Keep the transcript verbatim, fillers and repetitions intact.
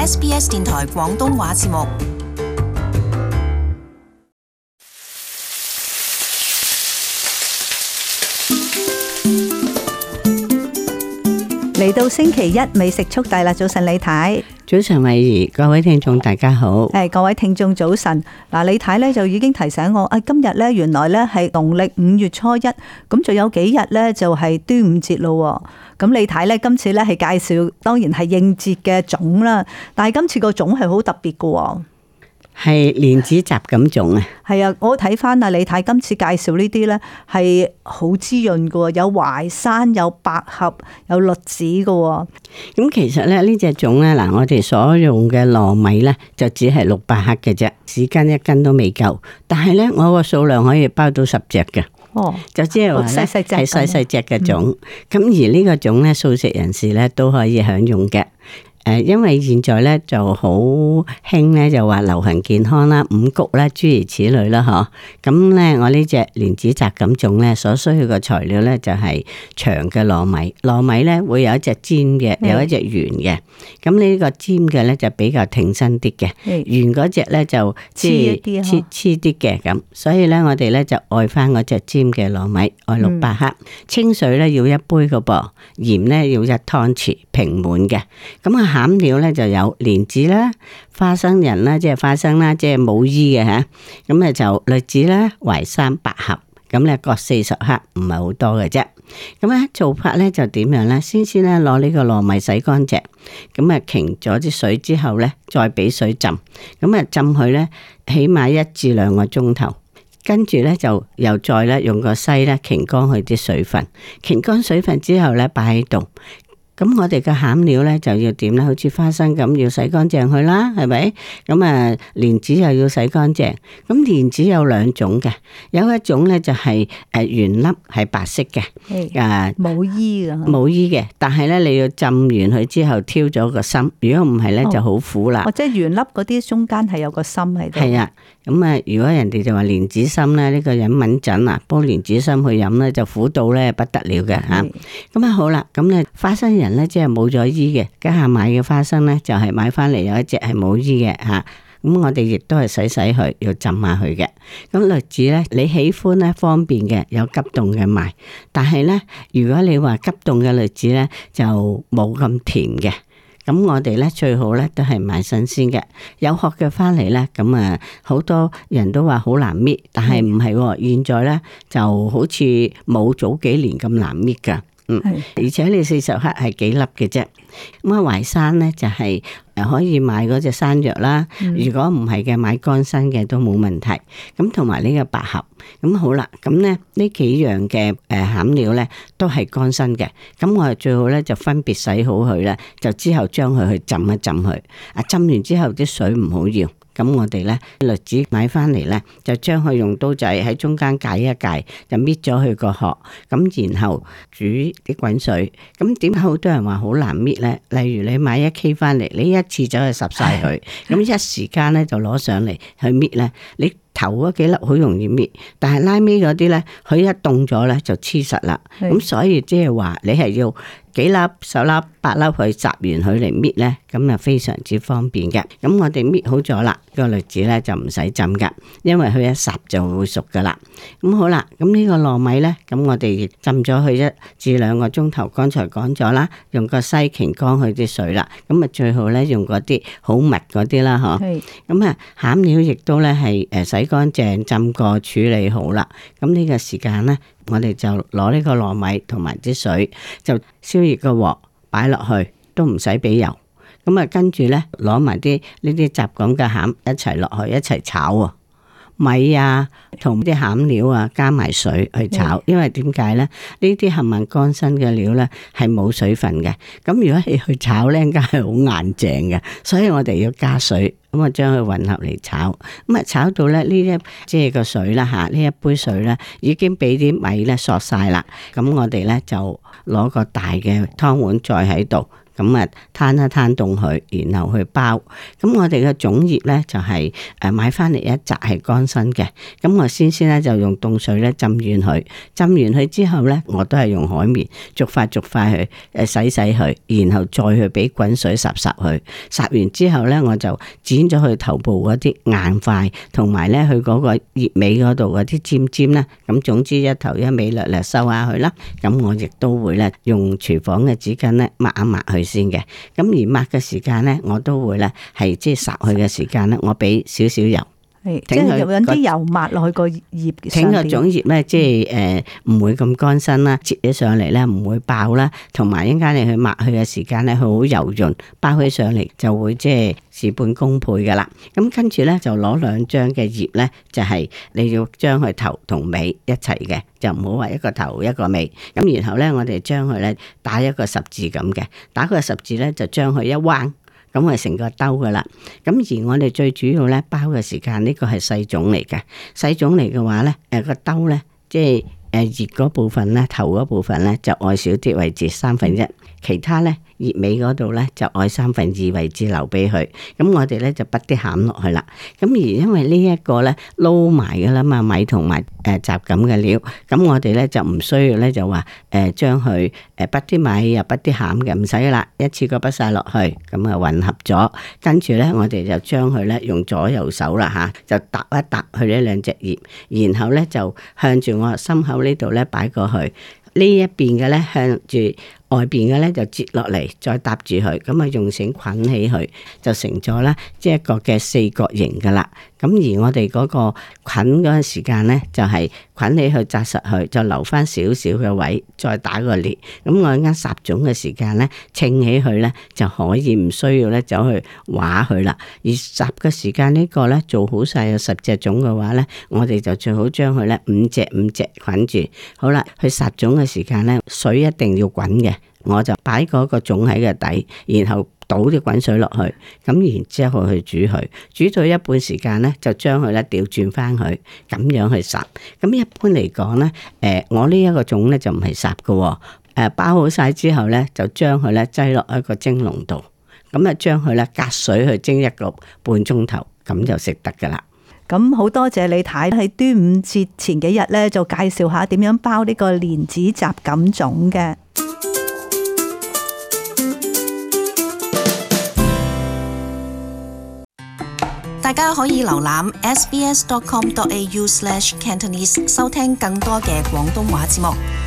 S B S 電台廣東話節目。 嚟到星期一美食速遞啦！早晨李太， 早晨慧怡，各位聽眾大家好。 誒，各位聽眾早晨。嗱，李太咧就已經提醒我，啊，今日咧原來咧係農曆五月初一，咁仲有幾日咧就係端午節咯。咁李太咧今次咧係介紹，當然係應節嘅粽啦，但係今次個粽係好特別噶。 係蓮子雜錦粽啊！ 係啊，我睇翻啊，李太今次介紹呢啲咧係好滋潤噶，有淮山、有百合、有栗子噶。 咁其實咧呢隻粽咧，嗱我哋所用嘅糯米咧就只係六百克嘅啫，匙羹一斤都未夠。但係咧我個數量可以包到十隻嘅。哦，就即係話咧係細細隻嘅粽。咁、嗯、而呢個粽咧，素食人士咧都可以享用嘅。誒，因為現在咧就好興咧，就話流行健康啦、五穀啦，諸如此類啦，嗬。咁咧，我呢隻蓮子雜錦粽咧，所需要嘅材料咧就係長嘅糯米，糯米咧會有一隻尖嘅，有一隻圓嘅。咁呢個尖嘅咧就比較挺身啲嘅，圓嗰隻咧就即係黐黐啲嘅咁。所以咧，我哋咧就愛翻嗰隻尖嘅糯米，愛六百克。清水咧要一杯個噃，鹽咧要一湯匙平滿嘅。咁啊〜餡料咧就有蓮子啦、花生仁啦，即係花生啦，即係冇衣嘅吓。咁咧就栗子啦、淮山、百合，咁咧各四十克，唔係好多嘅啫。咁咧做法咧就點樣咧？先先咧攞呢個糯米洗乾淨，咁啊擎咗啲水之後咧，再俾水浸，咁啊浸佢咧起碼一至兩個鐘頭。跟住咧就又再咧用個篩咧擎乾佢啲水分，擎乾水分之後咧擺喺度。咁我哋嘅餡料咧就要點咧？好似花生咁要洗乾淨佢啦，係咪？咁啊蓮子又要洗乾淨。咁蓮子有兩種嘅，有一種咧就係誒原粒係白色嘅，誒冇衣嘅， 冇衣嘅。但係咧你要浸完佢之後挑咗個心，如果唔係咧就好苦啦。 哦，即係原粒嗰啲中間係有個心喺度。 係啊，咁啊如果人哋就話蓮子心咧，呢個飲敏陣啊，煲蓮子心去飲咧就苦到咧不得了嘅吓。咁啊好啦，咁咧花生人咧即係冇咗衣嘅，家下買嘅花生咧就係買翻嚟有一隻係冇衣嘅吓，咁我哋亦都係洗洗佢，要浸下佢嘅。咁栗子咧，你喜歡咧方便嘅有急凍嘅賣，但係咧如果你話急凍嘅栗子咧就冇咁甜嘅，咁我哋咧最好咧都係買新鮮嘅，有殼嘅翻嚟咧，咁啊好多人都話好難搣，但係唔係，現在咧就好似冇早幾年咁難搣噶。嗯，而且你四十克係幾粒嘅啫。咁啊淮山咧就係誒可以買嗰隻山藥啦，嗯、如果唔係嘅買乾身嘅都冇問題。咁同埋呢個百合，咁好啦。咁咧呢幾樣嘅誒餡料咧都係乾身嘅。咁我哋最好咧就分別洗好佢咧，就之後將佢去浸一浸佢。啊浸完之後啲水唔好要。咁我哋咧栗子買翻嚟咧，就將佢用刀仔喺中間解一解，就搣咗佢個殼，咁然後煮啲滾水。咁點解好多人話好難搣咧？例如你買一 K 翻嚟，你一次走去烚晒佢，咁一時間咧就攞上嚟去搣咧，你頭嗰幾粒好容易搣，但係拉尾嗰啲咧，佢一凍咗咧就黐實啦。咁所以即係話你係要幾粒、十粒、八粒去烚完佢嚟搣咧，咁啊非常之方便嘅。咁我哋搣好咗啦，個栗子咧就唔使浸噶，因為佢一烚就會熟噶啦。咁好啦，咁呢個糯米咧，咁我哋浸咗佢一至兩個鐘頭，剛才講咗啦，用個篩擎乾佢啲水啦。咁啊最好咧用嗰啲好密嗰啲啦，嗬。咁啊餡料亦都咧係誒洗乾淨、浸過、處理好啦。咁呢個時間咧，我哋就攞呢個糯米同埋啲水，就燒熱個鑊，擺落去，都唔使俾油。咁啊，跟住咧攞埋啲呢啲雜錦嘅餡一齊落去，一齊炒啊！米啊，同啲餡料啊，加埋水去炒。因為點解咧？呢啲冚唪乾身嘅料咧係冇水分嘅。咁如果你去炒咧，應該係好硬淨嘅，所以我哋要加水。咁啊，將佢混合嚟炒。咁啊，炒到咧呢一即係個水啦吓，呢一杯水咧已經俾啲米咧索晒啦。咁我哋咧就攞個大嘅湯碗再喺度， 咁啊攤一攤凍佢，然後去包。咁我哋嘅粽葉咧就係誒買翻嚟一紮係乾身嘅，咁我先先咧就用凍水咧浸軟佢，浸完佢之後咧我都係用海綿逐塊逐塊去誒洗洗佢，然後再去俾滾水烚烚佢，烚完之後咧我就剪咗佢頭部嗰啲硬塊，同埋咧佢嗰個葉尾嗰度嗰啲尖尖啦，咁總之一頭一尾略略收下佢啦。咁我亦都會咧用廚房嘅紙巾咧抹一抹佢先嘅。咁而抹嘅時間咧，我都會咧係即係烚佢嘅時間咧，我俾少少油。 係，即係有啲油抹落去個葉上邊。整個粽葉咧，即係誒唔會咁乾身啦，切起上嚟咧唔會爆啦，同埋一陣間你去抹佢嘅時間咧，佢好油潤，包起上嚟就會即係事半功倍噶啦。咁跟住咧就攞兩張嘅葉咧，就係你要將佢頭同尾一齊嘅，就唔好話一個頭一個尾。咁然後咧，我哋將佢咧打一個十字咁嘅，打個十字咧就將佢一彎。咁係成個兜噶啦，咁而我哋最主要咧包嘅時間，呢個係細粽嚟嘅，細粽嚟嘅話咧，誒個兜咧，即係誒葉嗰部分咧，頭嗰部分咧就愛少啲位置三分一，其他咧葉尾嗰度咧就愛三分二位置留俾佢，咁我哋咧就滗啲餡落去啦。咁而因為呢一個咧撈埋噶啦嘛，米同埋誒雜咁嘅料，咁我哋咧就唔需要咧就話誒將佢誒滗啲米又滗啲餡嘅，唔使啦，一次過滗晒落去，咁啊混合咗，跟住咧我哋就將佢咧用左右手啦吓，就搭一搭佢呢兩隻葉，然後咧就向住我心口呢度咧擺過去，呢一邊嘅咧向住外邊嘅咧就折落嚟，再搭住佢，咁啊用繩捆起佢，就成咗啦，即係一個嘅四角形噶啦。咁而我哋嗰個捆嗰個時間咧，就係捆起去紮實佢，就留翻少少嘅位，再打個裂。咁我啱烚粽嘅時間咧，稱起佢咧就可以唔需要咧走去畫佢啦。而烚嘅時間呢個咧做好晒有十隻粽嘅話咧，我哋就最好將佢咧五隻五隻捆住。好啦，去烚粽嘅時間咧，水一定要滾嘅。我就擺嗰個粽喺個底，然後倒啲滾水落去，咁然之後去煮佢，煮到一半時間咧，就將佢咧調轉翻去，咁樣去烚。咁一般嚟講咧，誒、呃，我呢一個粽咧就唔係烚嘅，誒，包好晒之後咧，就將佢咧擠落一個蒸籠度，咁啊將佢咧隔水去蒸一個半鐘頭，咁就食得噶啦。 咁好多謝李太喺端午節前幾日咧，就介紹下點樣包呢個蓮子雜錦粽嘅。 大家可以瀏覽 s b s dot com dot a u slash cantonese 收聽更多嘅廣東話節目。